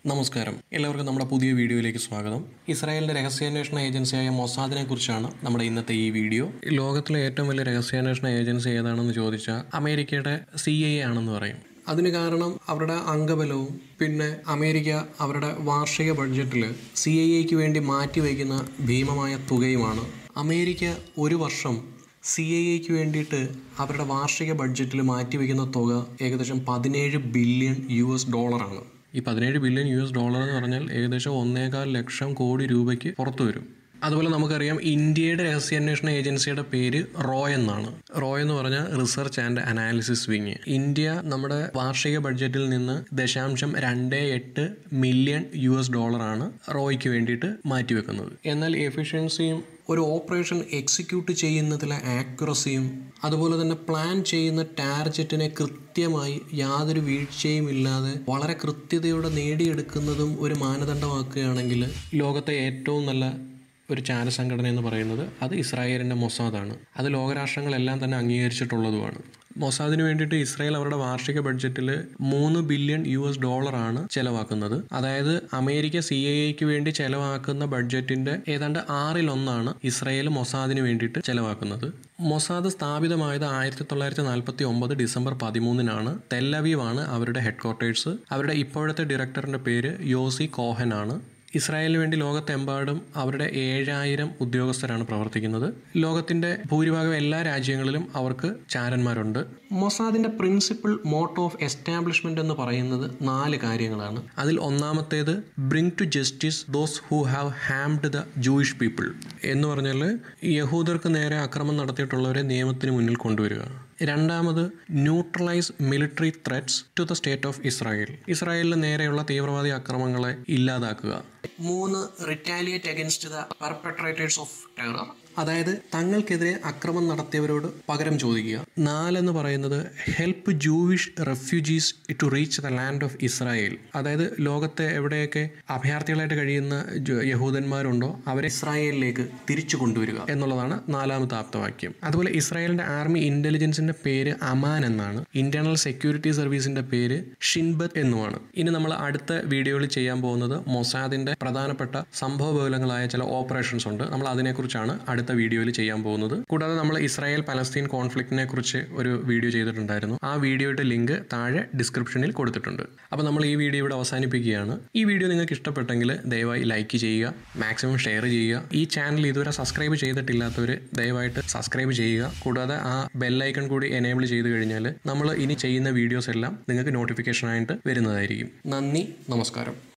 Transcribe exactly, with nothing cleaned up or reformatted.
നമസ്കാരം, എല്ലാവർക്കും നമ്മുടെ പുതിയ വീഡിയോയിലേക്ക് സ്വാഗതം. ഇസ്രായേലിന്റെ രഹസ്യാന്വേഷണ ഏജൻസിയായ മൊസാദിനെ കുറിച്ചാണ് നമ്മുടെ ഇന്നത്തെ ഈ വീഡിയോ. ലോകത്തിലെ ഏറ്റവും വലിയ രഹസ്യാന്വേഷണ ഏജൻസി ഏതാണെന്ന് ചോദിച്ചാൽ അമേരിക്കയുടെ സി ഐ എ ആണെന്ന് പറയും. അതിന് കാരണം അവരുടെ അംഗബലവും പിന്നെ അമേരിക്ക അവരുടെ വാർഷിക ബഡ്ജറ്റിൽ സി ഐ എക്ക് വേണ്ടി മാറ്റിവെക്കുന്ന ഭീമമായ തുകയുമാണ്. അമേരിക്ക ഒരു വർഷം സി ഐ എക്ക് വേണ്ടിയിട്ട് അവരുടെ വാർഷിക ബഡ്ജറ്റിൽ മാറ്റിവെക്കുന്ന തുക ഏകദേശം പതിനേഴ് ബില്യൺ യു എസ് ഡോളറാണ്. ഈ പതിനേഴ് ബില്യൺ യു എസ് ഡോളർ എന്ന് പറഞ്ഞാൽ ഏകദേശം ഒന്നേകാൽ ലക്ഷം കോടി രൂപയ്ക്ക് പുറത്തു വരും. അതുപോലെ നമുക്കറിയാം, ഇന്ത്യയുടെ രഹസ്യാന്വേഷണ ഏജൻസിയുടെ പേര് റോ എന്നാണ്. റോ എന്ന് പറഞ്ഞാൽ research and analysis wing. India നമ്മുടെ വാർഷിക ബഡ്ജറ്റിൽ നിന്ന് ദശാംശം രണ്ട് എട്ട് മില്യൺ യു എസ് ഡോളറാണ് റോയ്ക്ക് വേണ്ടിയിട്ട് മാറ്റിവെക്കുന്നത്. എന്നാൽ എഫിഷ്യൻസിയും ഒരു ഓപ്പറേഷൻ എക്സിക്യൂട്ട് ചെയ്യുന്നതിലെ ആക്യുറസിയും അതുപോലെ തന്നെ പ്ലാൻ ചെയ്യുന്ന ടാർജറ്റിനെ കൃത്യമായി യാതൊരു വീഴ്ചയും ഇല്ലാതെ വളരെ കൃത്യതയോടെ നേടിയെടുക്കുന്നതും ഒരു മാനദണ്ഡമാക്കുകയാണെങ്കിൽ ലോകത്തെ ഏറ്റവും നല്ല ഒരു ചാര സംഘടന എന്ന് പറയുന്നത് അത് ഇസ്രായേലിൻ്റെ മൊസാദാണ്. അത് ലോകരാഷ്ട്രങ്ങളെല്ലാം തന്നെ അംഗീകരിച്ചിട്ടുള്ളതുമാണ്. മൊസാദിന് വേണ്ടിയിട്ട് ഇസ്രായേൽ അവരുടെ വാർഷിക ബഡ്ജറ്റിൽ മൂന്ന് ബില്യൺ യു എസ് ഡോളറാണ് ചെലവാക്കുന്നത്. അതായത് അമേരിക്ക സി ഐ എക്ക് വേണ്ടി ചെലവാക്കുന്ന ബഡ്ജറ്റിന്റെ ഏതാണ്ട് ആറിലൊന്നാണ് ഇസ്രായേൽ മൊസാദിന് വേണ്ടിയിട്ട് ചെലവാക്കുന്നത്. മൊസാദ് സ്ഥാപിതമായത് ആയിരത്തി തൊള്ളായിരത്തി നാൽപ്പത്തി ഒമ്പത് ഡിസംബർ പതിമൂന്നിനാണ്. തെല്ലവീവാണ് അവരുടെ ഹെഡ് ക്വാർട്ടേഴ്സ്. അവരുടെ ഇപ്പോഴത്തെ ഡയറക്ടറിന്റെ പേര് യോസി കോഹൻ ആണ്. ഇസ്രായേലിന് വേണ്ടി ലോകത്തെമ്പാടും അവരുടെ ഏഴായിരം ഉദ്യോഗസ്ഥരാണ് പ്രവർത്തിക്കുന്നത്. ലോകത്തിന്റെ ഭൂരിഭാഗം എല്ലാ രാജ്യങ്ങളിലും അവർക്ക് ചാരന്മാരുണ്ട്. മൊസാദിന്റെ പ്രിൻസിപ്പൽ മോട്ടോ ഓഫ് എസ്റ്റാബ്ലിഷ്മെന്റ് എന്ന് പറയുന്നത് നാല് കാര്യങ്ങളാണ്. അതിൽ ഒന്നാമത്തേത് bring to justice those who have harmed the Jewish people എന്ന് പറഞ്ഞാൽ യഹൂദർക്ക് നേരെ അക്രമം നടത്തിയിട്ടുള്ളവരെ നിയമത്തിന് മുന്നിൽ കൊണ്ടുവരിക. രണ്ടാമത് neutralise military threats to the state of Israel. ഇസ്രായേലിന് നേരെയുള്ള തീവ്രവാദി അക്രമങ്ങളെ ഇല്ലാതാക്കുക. മൂന്ന് retaliate against the perpetrators of terror, അതായത് തങ്ങൾക്കെതിരെ അക്രമം നടത്തിയവരോട് പകരം ചോദിക്കുക. നാലെന്ന് പറയുന്നത് help Jewish refugees to reach the land of Israel, അതായത് ലോകത്തെ എവിടെയൊക്കെ അഭയാർത്ഥികളായിട്ട് കഴിയുന്ന യഹൂദന്മാരുണ്ടോ അവരെ ഇസ്രായേലിലേക്ക് തിരിച്ചു കൊണ്ടുവരിക എന്നുള്ളതാണ് നാലാമത്തെ ആപ്തവാക്യം. അതുപോലെ ഇസ്രായേലിന്റെ ആർമി ഇന്റലിജൻസിന്റെ പേര് അമാൻ എന്നാണ്. ഇന്റേണൽ സെക്യൂരിറ്റി സർവീസിന്റെ പേര് ഷിൻബത്ത് എന്നുമാണ്. ഇനി നമ്മൾ അടുത്ത വീഡിയോയിൽ ചെയ്യാൻ പോകുന്നത് മൊസാദിന്റെ പ്രധാനപ്പെട്ട സംഭവബഹുലങ്ങളായ ചില ഓപ്പറേഷൻസ് ഉണ്ട്. നമ്മൾ അതിനെക്കുറിച്ചാണ് അടുത്ത വീഡിയോയിൽ ചെയ്യാൻ പോകുന്നത്. കൂടാതെ നമ്മൾ ഇസ്രായേൽ പലസ്തീൻ കോൺഫ്ലിക്റ്റിനെ കുറിച്ച് ഒരു വീഡിയോ ചെയ്തിട്ടുണ്ടായിരുന്നു. ആ വീഡിയോയുടെ ലിങ്ക് താഴെ ഡിസ്ക്രിപ്ഷനിൽ കൊടുത്തിട്ടുണ്ട്. അപ്പോൾ നമ്മൾ ഈ വീഡിയോ ഇവിടെ അവസാനിപ്പിക്കുകയാണ്. ഈ വീഡിയോ നിങ്ങൾക്ക് ഇഷ്ടപ്പെട്ടെങ്കിൽ ദയവായി ലൈക്ക് ചെയ്യുക, മാക്സിമം ഷെയർ ചെയ്യുക. ഈ ചാനൽ ഇതുവരെ സബ്സ്ക്രൈബ് ചെയ്തിട്ടില്ലാത്തവർ ദയവായിട്ട് സബ്സ്ക്രൈബ് ചെയ്യുക. കൂടാതെ ആ ബെല്ലൈക്കൺ കൂടി എനേബിൾ ചെയ്ത് കഴിഞ്ഞാൽ നമ്മൾ ഇനി ചെയ്യുന്ന വീഡിയോസ് എല്ലാം നിങ്ങൾക്ക് നോട്ടിഫിക്കേഷനായിട്ട് വരുന്നതായിരിക്കും. നന്ദി, നമസ്കാരം.